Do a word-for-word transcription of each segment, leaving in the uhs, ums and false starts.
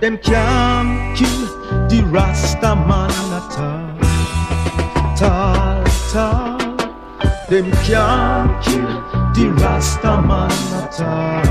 them can't kill the Rasta man at all. Tal, tal. Them can't kill the Rasta man at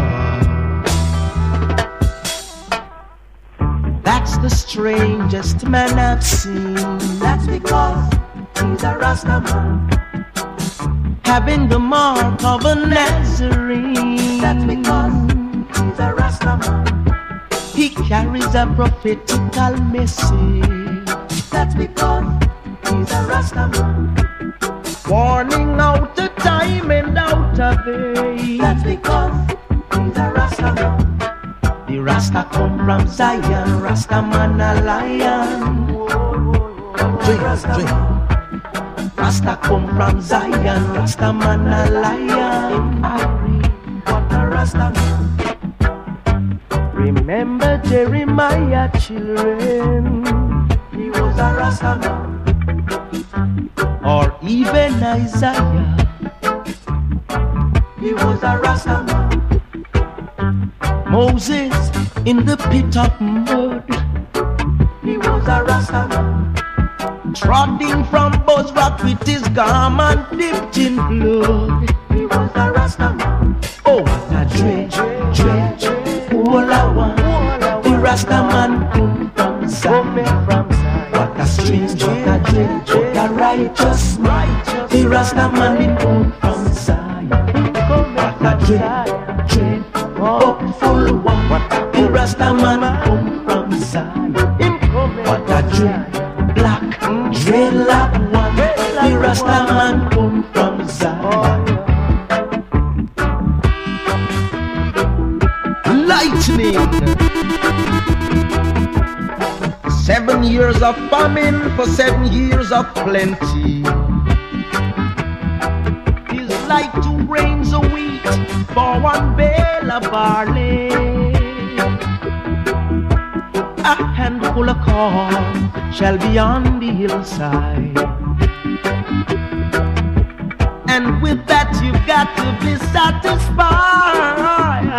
all. That's the strangest man I've seen. That's because he's a Rasta man, having the mark of a Nazarene. That's because he's a Rasta man, he carries a prophetical message. That's because he's a Rasta man, warning out of time and out of age. That's because he's a Rasta man. The Rasta come from Zion, Rasta man a lion. Drink, drink. Rasta come from Zion, Rasta man a lion. I read what a Rasta man. Remember Jeremiah, children, he was a Rasta man. Or even Isaiah, he was a Rasta man. Moses in the pit of mud, he was a Rasta man. Trotting from Bozrah with his garment dipped in blood, he was a Rasta man. Oh, what a dread, dread, all I want. The Rasta man come from Zion. What a strange, what a dread, what a righteous, righteous. The Rasta man come from Zion. What a dread, dread, hopeful one. The Rasta man come from Zion. What a dread, black, dreadlock one. The Rasta man come from Zion. Lightning. Seven years of famine for seven years of plenty. It's like two grains of wheat for one bale of barley. A handful of corn shall be on the hillside. And with that you've got to be satisfied.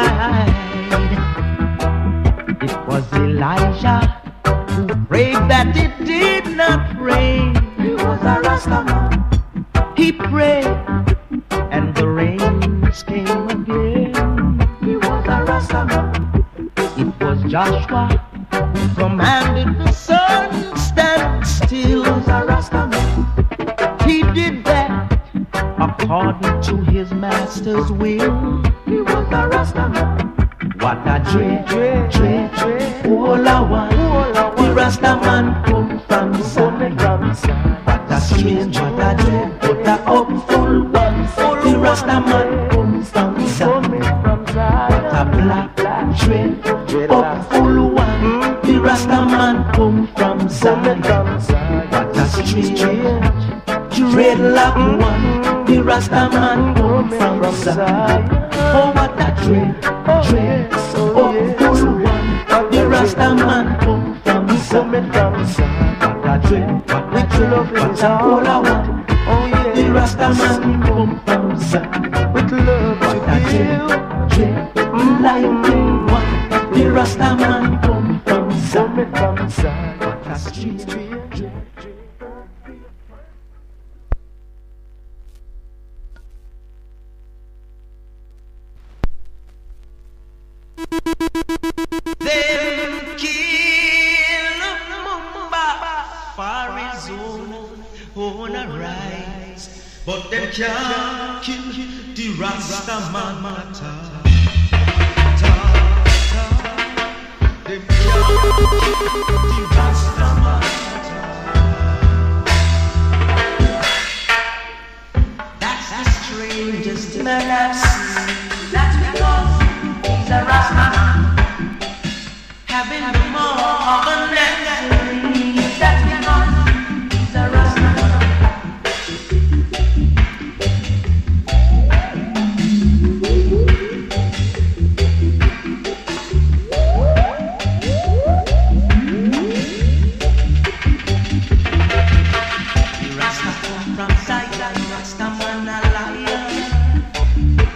It was Elijah who prayed that it did not rain. He was a Rasta man. He prayed and the rains came again. He was a Rasta man. It was Joshua who commanded the sun stand still. He was a Rasta man. He did that according to his master's will. He was a Rasta man. What a dread, dread, dread, dread, all I want. The Rasta man come from Zion. What a strange, what a dread, what a hopeful one. The Rasta man come from Zion. What a black, black dread, hopeful one. The Rasta man come from Zion. What a strange, dreadlock one. The Rasta man come from Zion. Oh, what a dread, dread, hopeful one. The Rasta man come from Zion. What a dread, what a dread, what a all I want. The Rasta man come from Zion. With love to give, dread, lightning one. The Rasta man come from Zion. What a street, dread, dread. Them kill Mumba for his own, own rise, but them can't kill the Rasta man. Them can't kill the Rasta man. That's the strangest man I've seen. That's because he's a Rasta man, having the more of a Nazarene. That's because he's a Rasta man. The Rasta come from Zion, Rasta man a lion.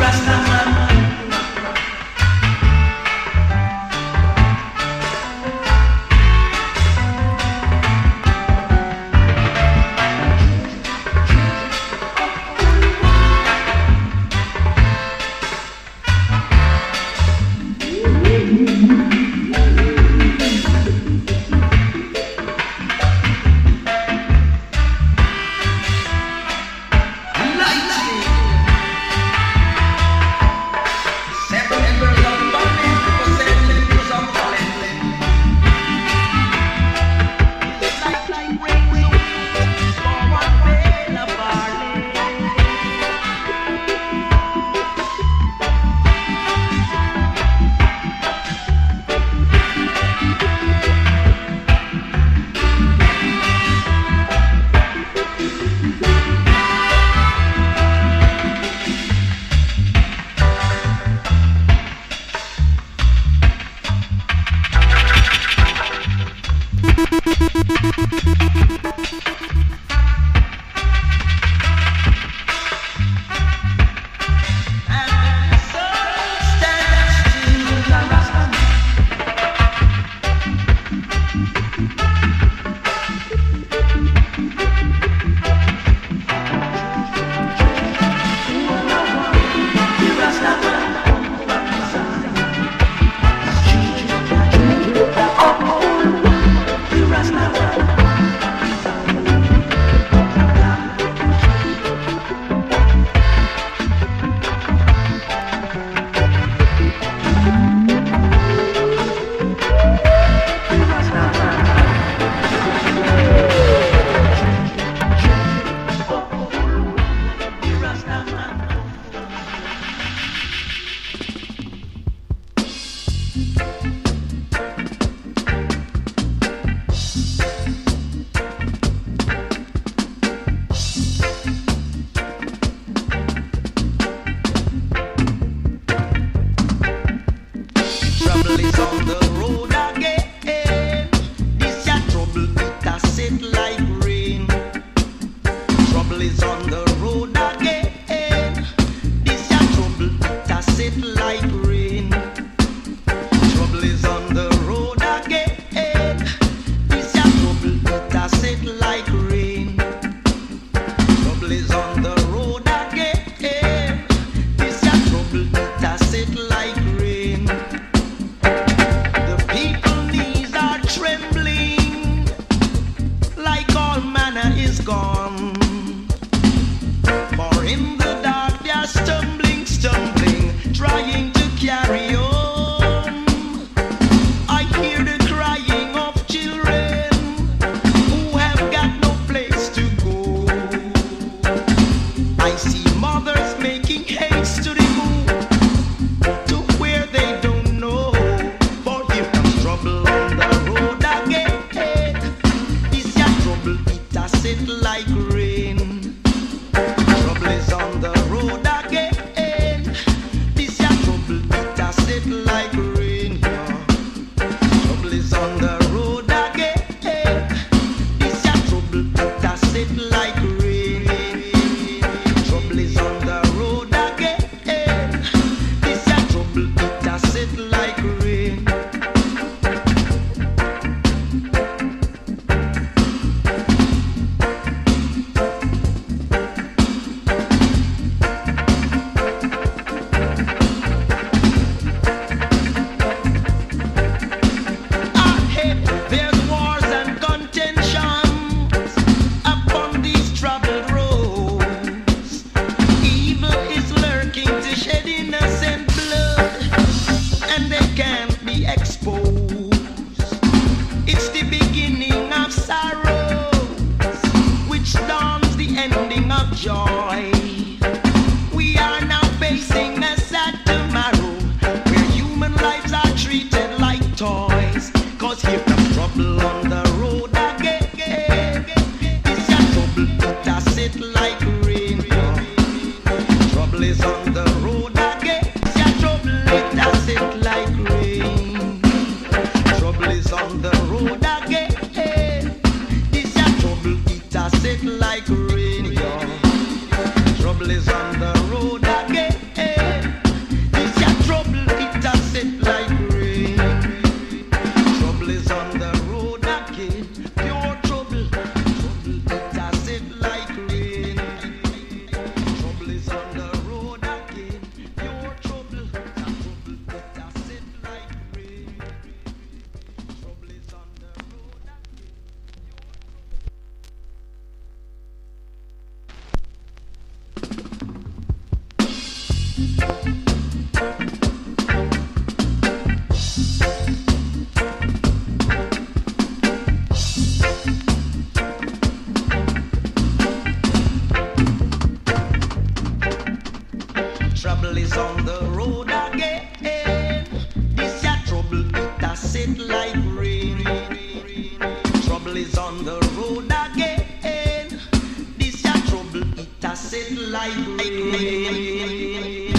Trouble is on the road again. Trouble is on the road again. This ya trouble, it a set like rain. Trouble is on the road again. This ya trouble, it a set like rain.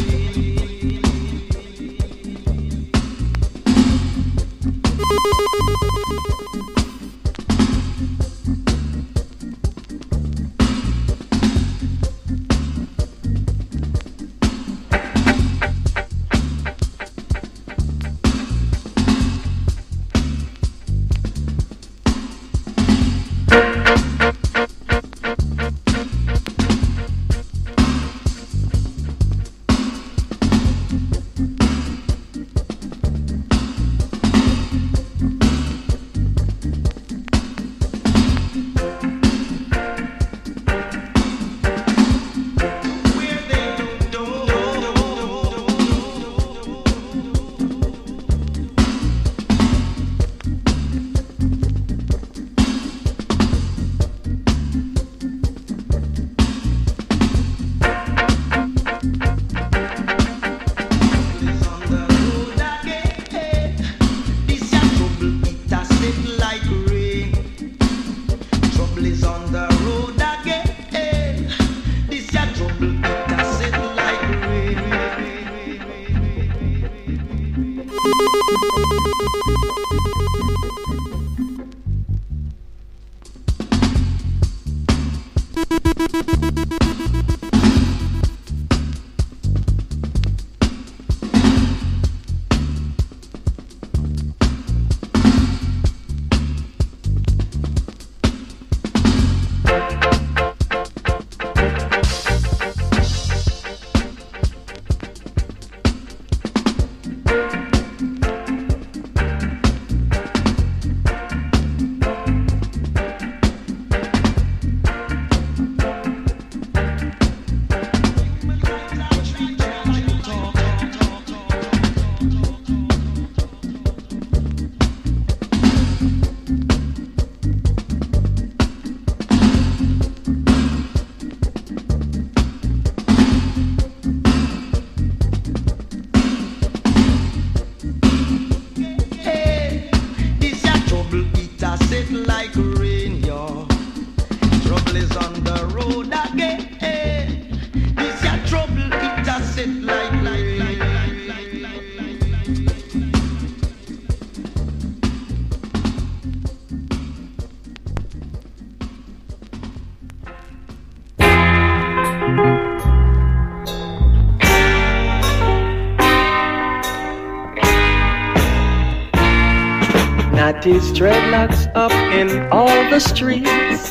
Natty's dreadlocks up in all the streets.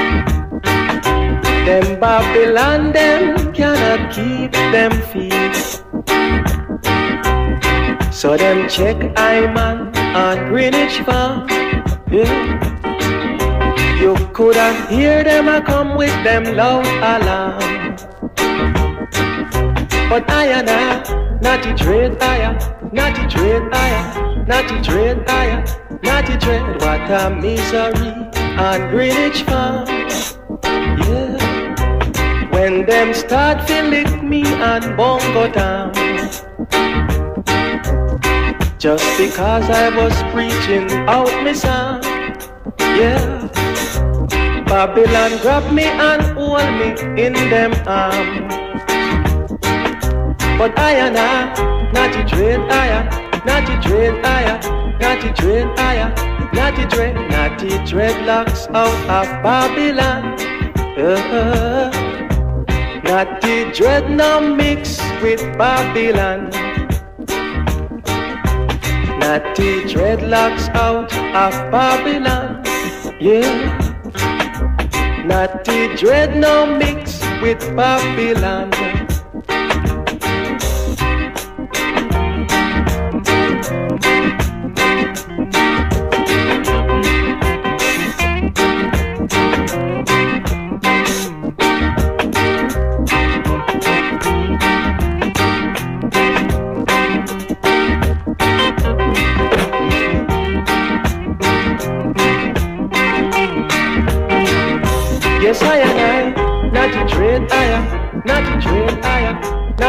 Them Babylon, them cannot keep them feet. So them check Iman on Greenwich Farm. Yeah. You coulda hear them a come with them loud alarm. But I and I, Natty dread I, Natty dread I, Natty dread I, Natty dread. What a misery on Greenwich Farm. Yeah. When them start to lick me on Bongo Town, just because I was preaching out my song. Yeah. Babylon grab me and hold me in them arms. But I and I, Natty dread I, Natty dread I, Natty dread I, Natty dread, Natty dreadlocks out of Babylon. Uh, Natty dread now mix with Babylon. Natty dreadlocks out of Babylon. Yeah. Natty dread now mix with Babylon.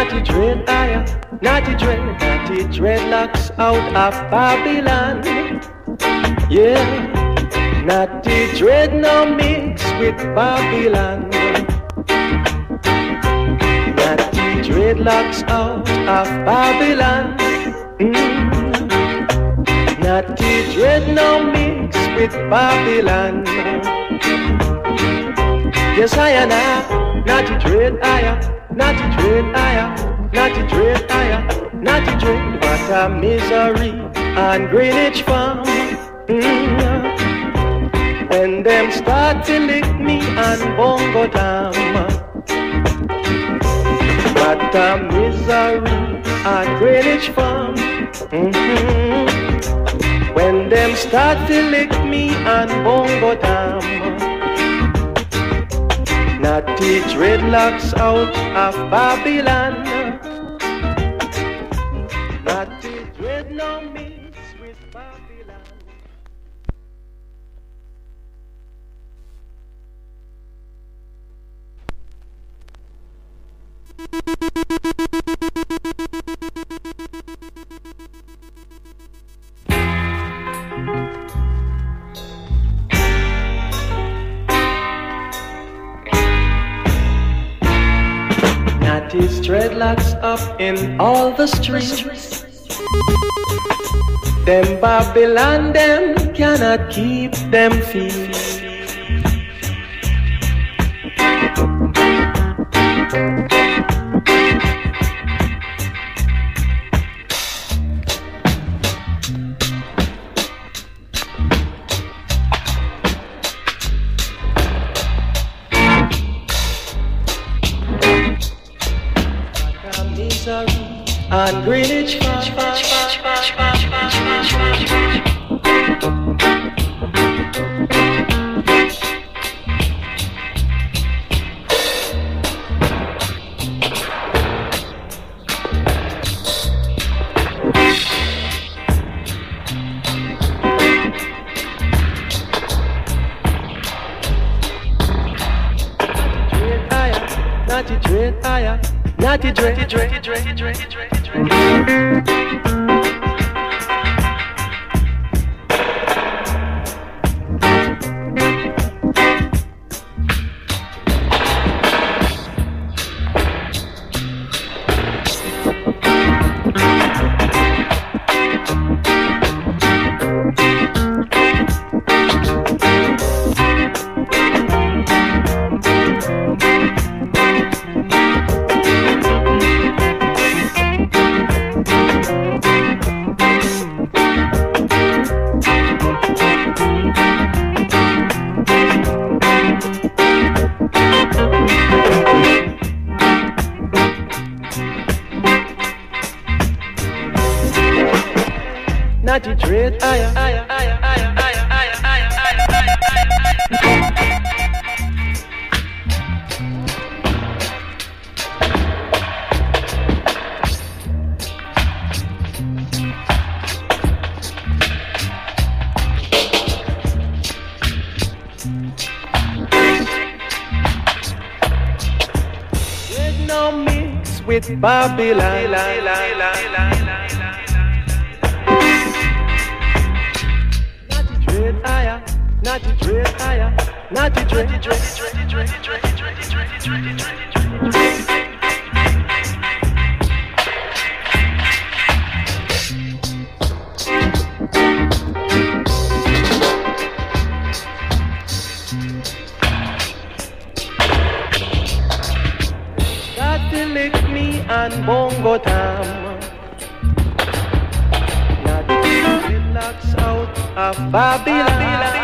Natty dread, aya, natty dread, natty dreadlocks out of Babylon. Yeah, natty dread now mix with Babylon. Natty dreadlocks out of Babylon. Mm. Natty dread now mix with Babylon. Yes, I am now, natty dread, I am. Natty dread, aya, natty dread, aya, natty dread. What a misery on Greenwich Farm. Mm. When them start to lick me on Bongo Dam. What a misery on Greenwich Farm. Mm-hmm. When them start to lick me on Bongo Dam. Natty dreadlocks out of Babylon. Natty dread now mix with Babylon. Natty's dreadlocks up in all the streets. Them Babylon, them cannot keep them feet. On Greenwich Farm. Natty dread, aya, natty dread, dread, dread, dread, dread, dread. Natty dread, aya, aya, aya, aya, aya, aya, aya, aya, dread no mix with Babylon. Aya, natty dread, aya, natty dread, dread, dread, dread, dread, dread, dread, dread, dread. Got to lick me on Bongo Tam. Natty dreadlocks out of Babylon.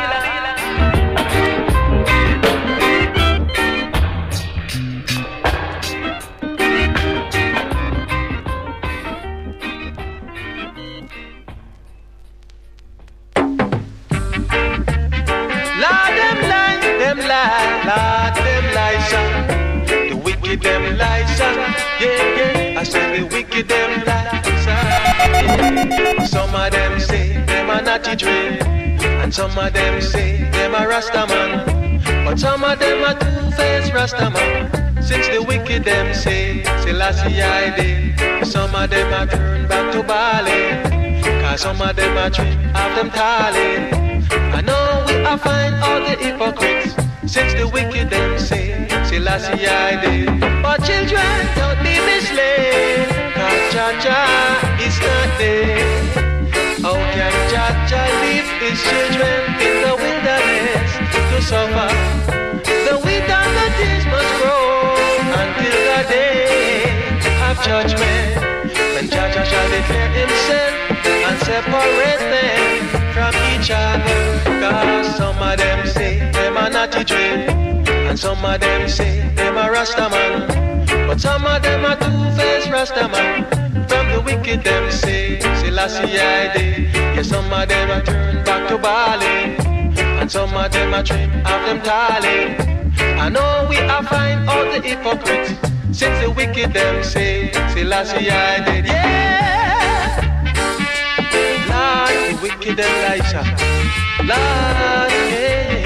Lord, them lie, them lie, Lord, them lie, son. The wicked, them lie, son. Yeah, yeah, I said the wicked, them lie, son. Some of them say them are natty dread, and some of them say them are Rastaman, but some of them are two-faced Rastaman. Since the wicked them say, Selassie I did. Some of them are turned back to Bali, cause some of them are dream of them tally. I know we are find all the hypocrites, since the wicked them say, Selassie I did. But children, don't be misled, cause Jah-Jah is not there. How can Jah-Jah leave his children in the wilderness to suffer? The wheat and the tears must grow until the day of judgment, when Jah-Jah shall declare himself and separate them from each other. Cause some of them say them are naughty dread, and some of them say them are Rastaman, but some of them are two-faced Rastaman. From the wicked them say, Selassie I did. Yeah, some of them are turned back to Bali, and some of them are dream of them tally. I know we are find all the hypocrites, since the wicked them say, Selassie I did. Yeah, Lord, the wicked them Elisha, Lord, yeah.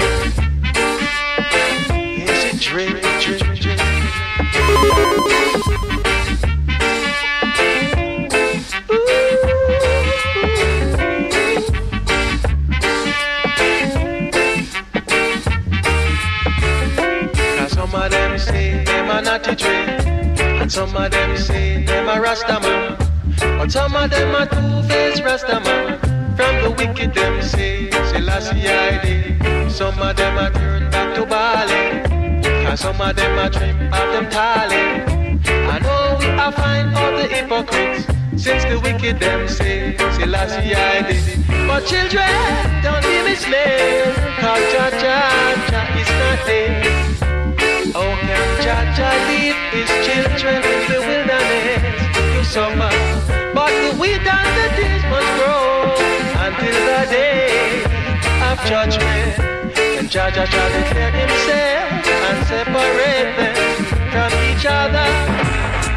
Yes, it dream, dream, dream. Some of them say them are naughty dream, and some of them say them are Rastaman, but some of them are two-faced Rastaman. From the wicked them say, Selassie I did. Some of them are turned back to Bali, cause some of them are dream of them tally. I know we are find all the hypocrites, since the wicked them say, Selassie I did. But children, don't be misled, cause Jah-Jah is not there. How can Jah-Jah leave his children in the wilderness to suffer? But the wheat and the tears must grow until the day of judgment, when Jah-Jah shall declare himself and separate them from each other.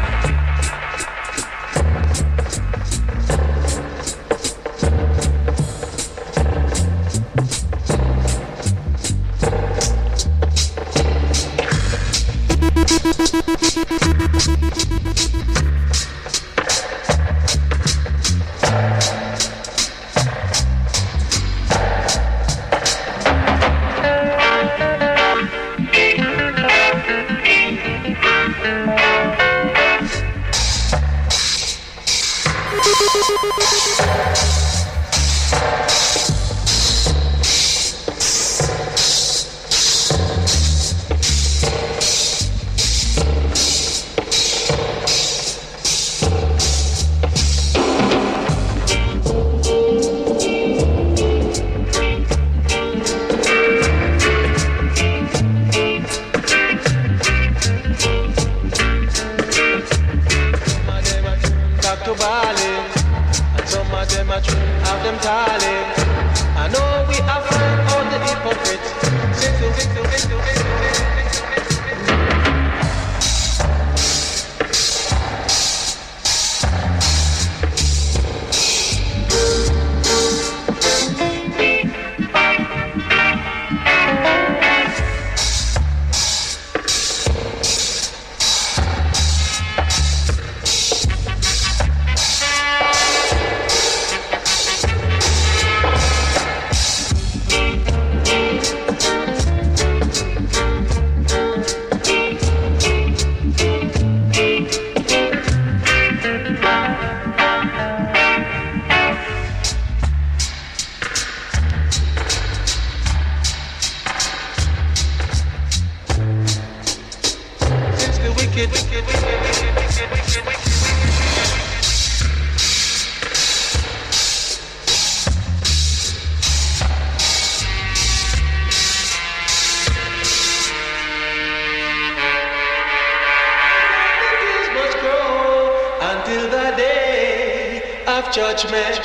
Judgment.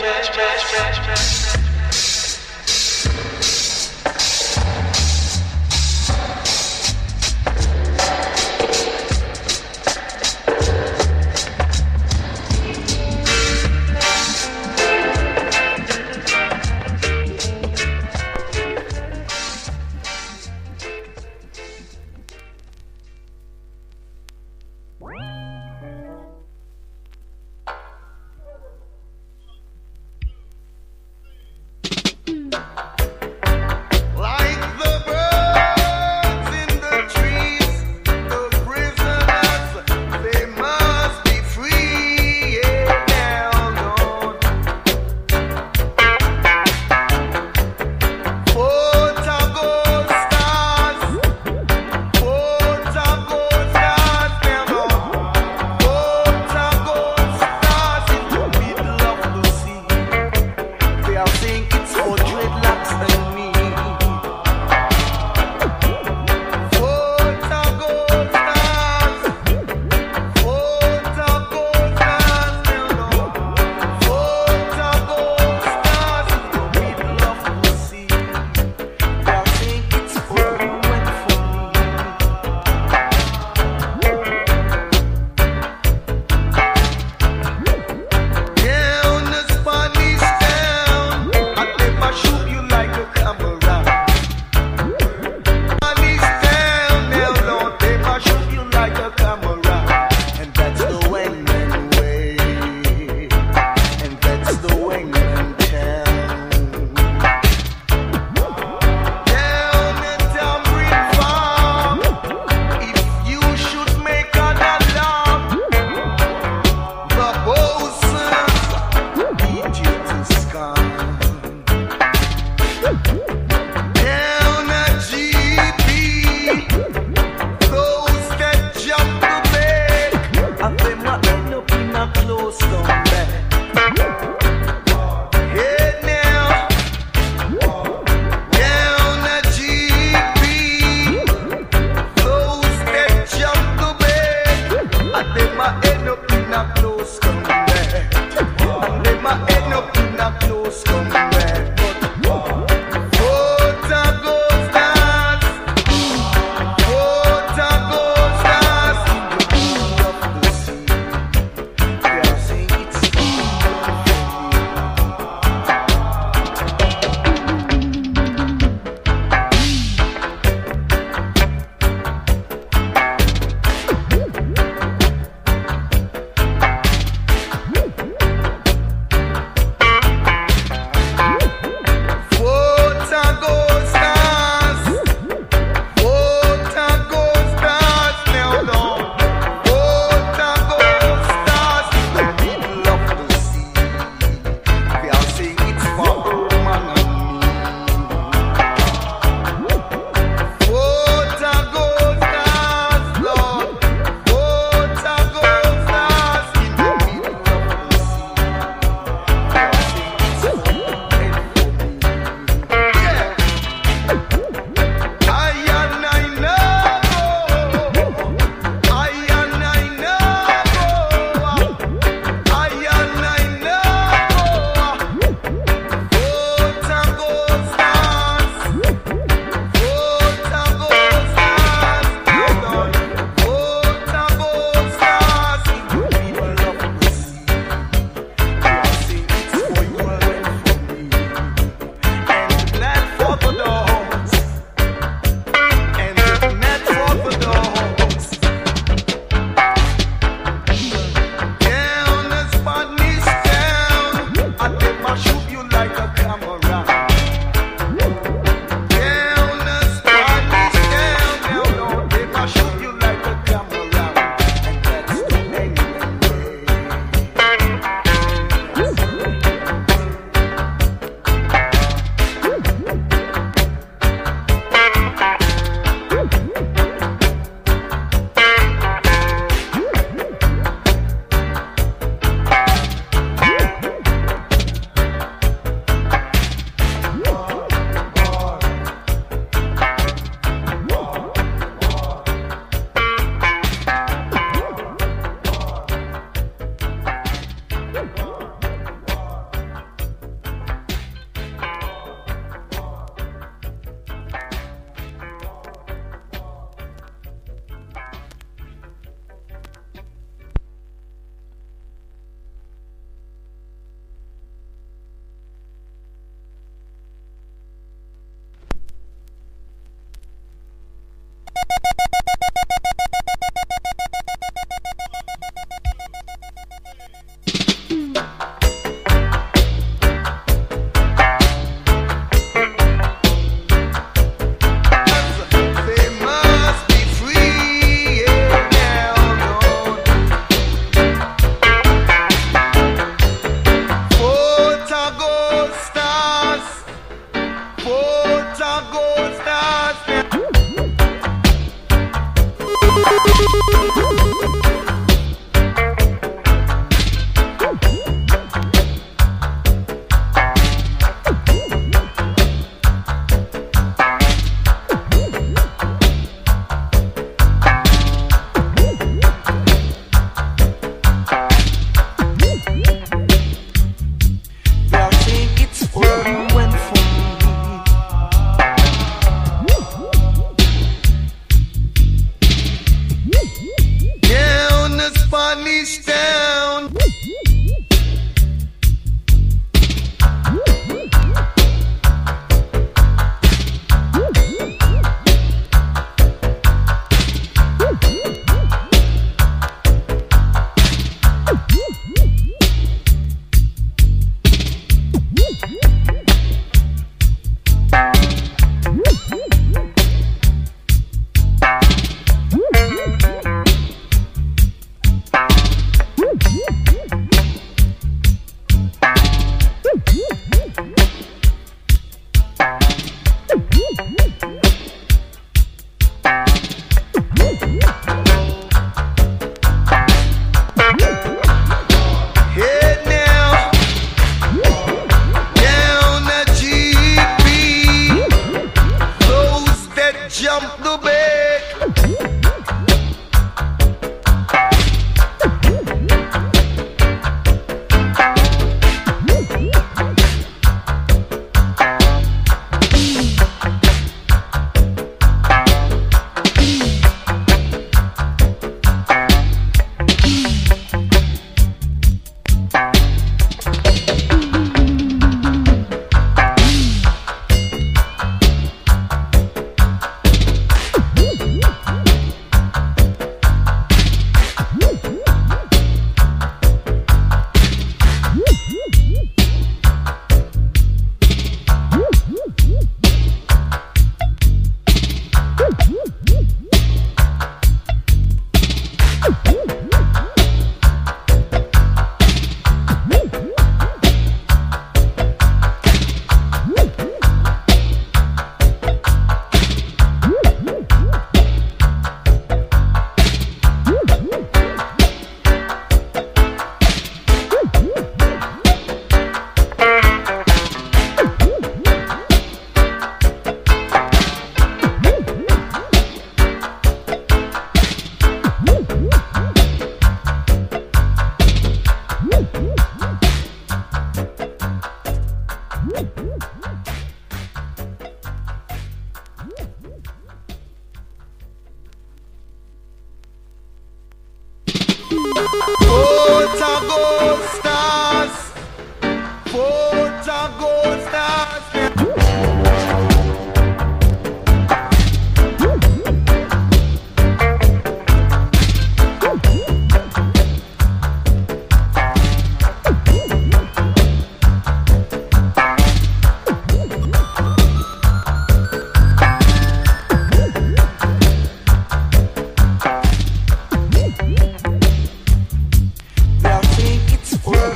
Well, I think it's worth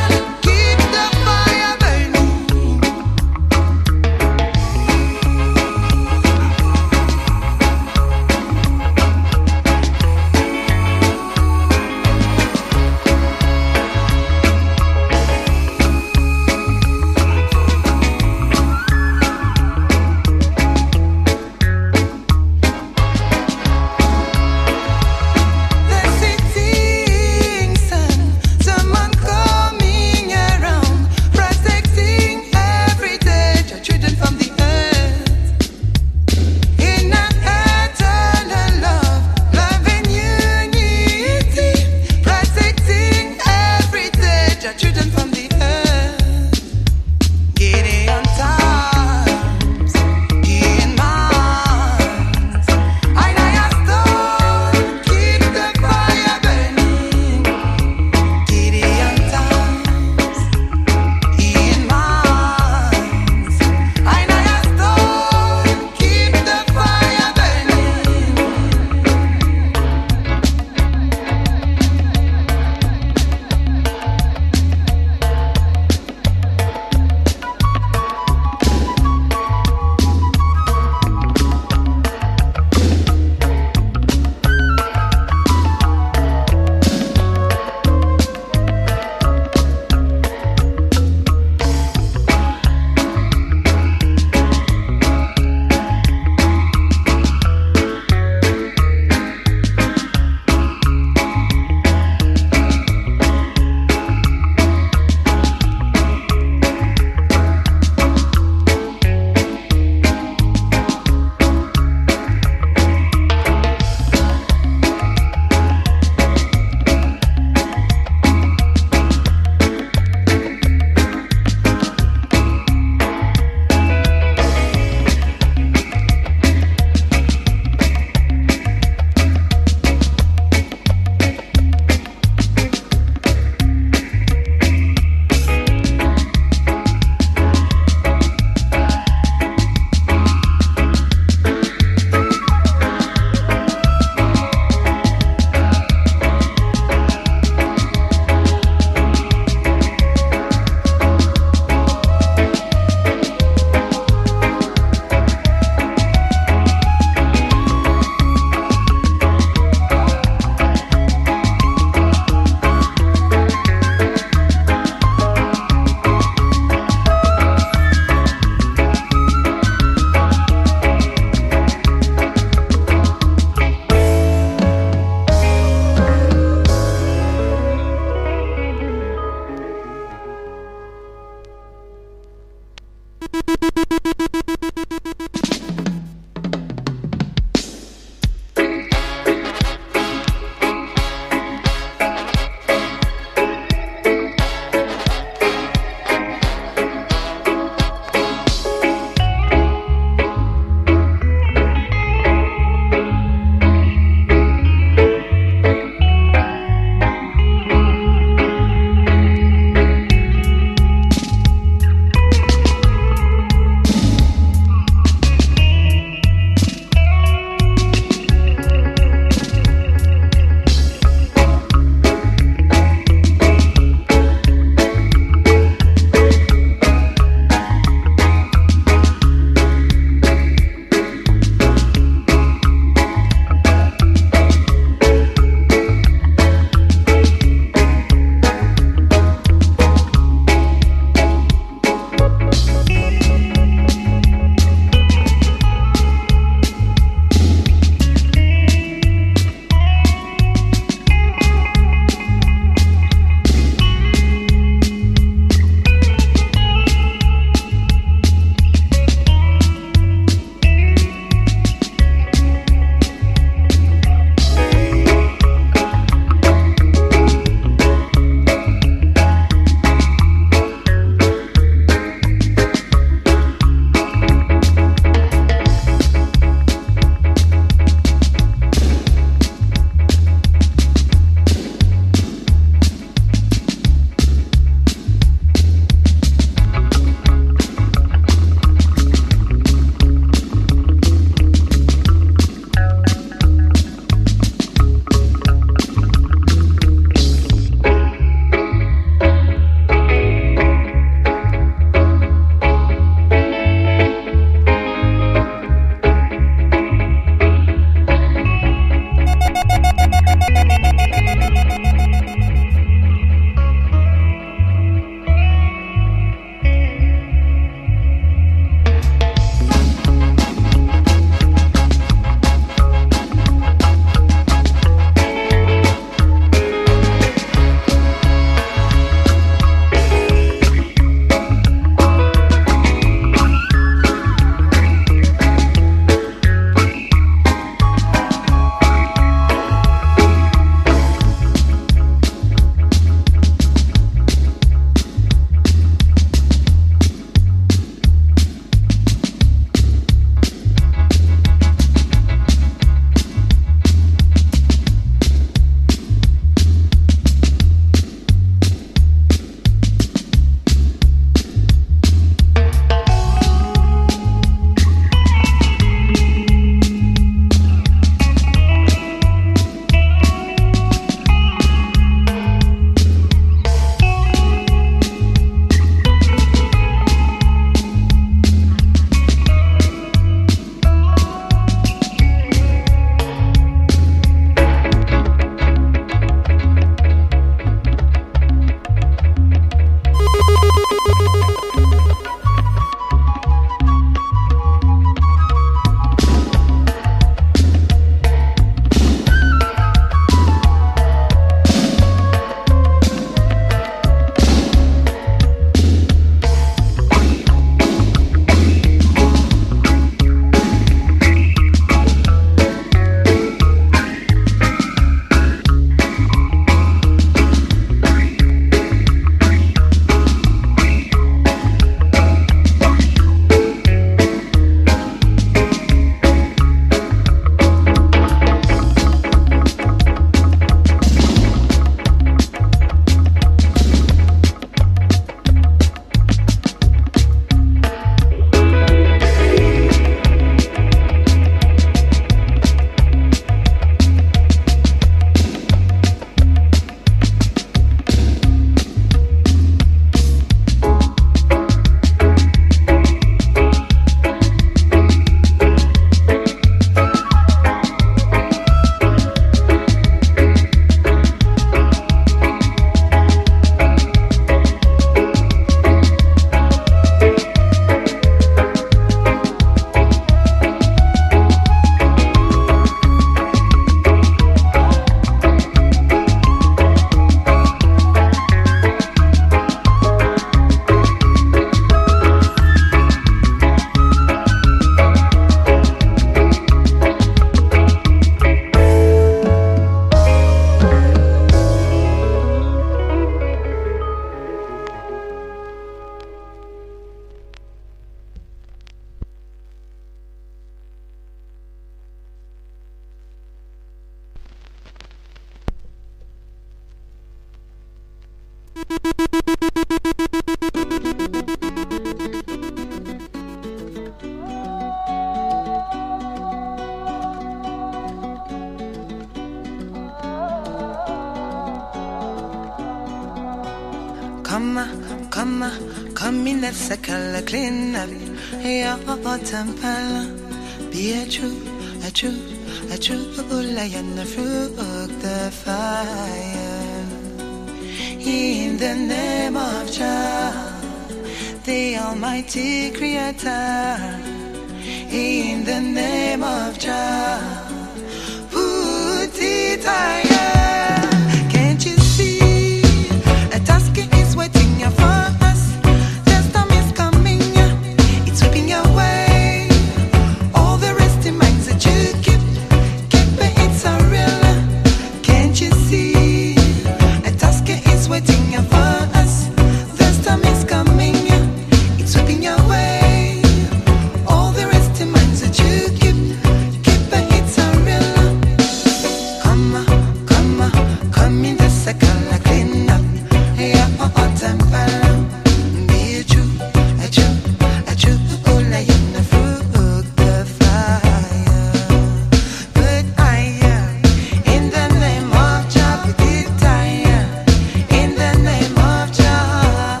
Come, come, come in that circle, clean up your temple. Be a true, a true, a true lion, the fruit of the fire. In the name of Jah, the Almighty Creator. In the name of Jah, put it higher. Can't you see? A task is waiting for us. The storm is coming, it's sweeping your way. All the rest reminds that you keep, keep it, it's so real. Can't you see? A task is waiting for us. The storm is coming, it's sweeping your way. All the rest reminds that you keep, keep it, it's so real. Come, come, come in the circle, clean up your temple. Be true, a true, a true lion, the fruit of the fire. Put higher in the name of Jah, put it higher in the name of Jah,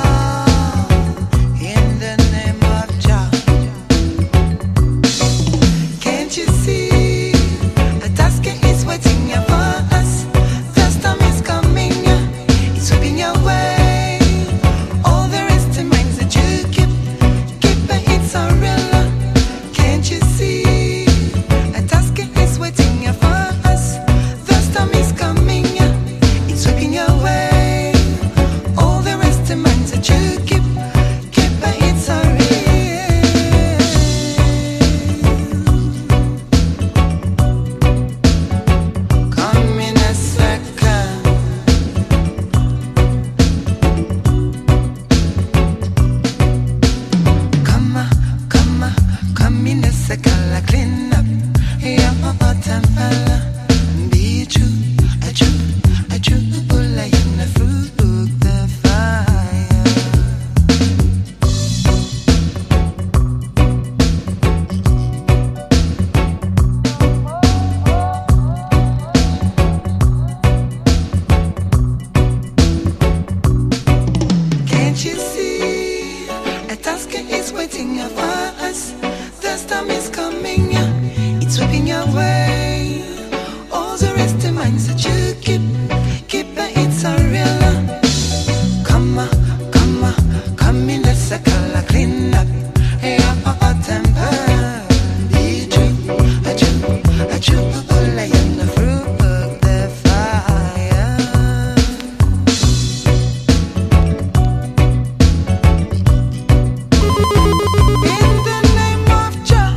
in the name of Jah. Can't you see? A task is waiting for us. The storm is coming, it's sweeping your way. All the rest reminds that you keep, keep it, it's so real. Can't you see? A task is waiting for us. The storm is coming, it's sweeping your way. All the rest reminds that you keep, keep it, it's so real. Come in a second. Come, come, come in a second, clean up your temple. Be true, a true, a true lion, the fruit of the fire. Can't you see? A task is waiting for us. The storm is coming, it's sweeping your way. All the rest reminds that you keep, keep it, it's so real. Come, come, come in the circle, clean up your temple. Be true, a true, a true lion, the fruit of the fire. In the name of Jah,